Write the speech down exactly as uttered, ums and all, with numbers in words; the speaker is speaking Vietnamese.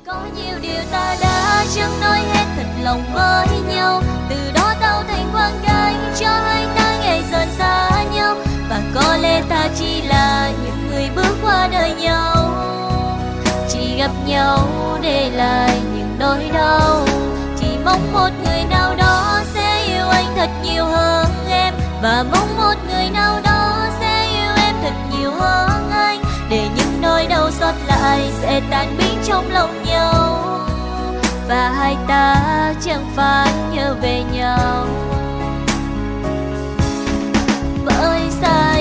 Có nhiều điều ta đã chẳng nói hết thật lòng với nhau, từ đó tạo thành quãng cách cho hai ta ngày dần xa nhau. Và có lẽ ta chỉ là những người bước qua đời nhau, chỉ gặp nhau để lại những nỗi đau. Chỉ mong một người nào đó sẽ yêu anh thật nhiều hơn em, và mong một người nào đó sẽ yêu em thật nhiều hơn anh, để những nỗi đau xót lại sẽ tan biến trong lòng nhau, và hai ta chẳng phải nhớ về nhau. Bởi xa